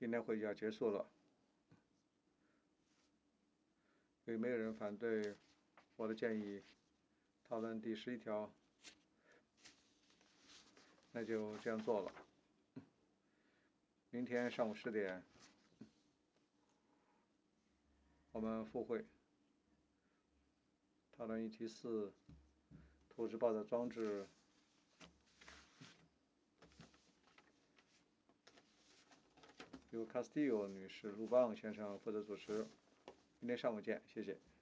今天会议要结束了，因为没有人反对我的建议讨论第11条，那就这样做了。明天上午10点，我们复会讨论议题4，图纸报的装置。由 Castillo 女士、卢邦先生负责主持。明天上午见，谢谢。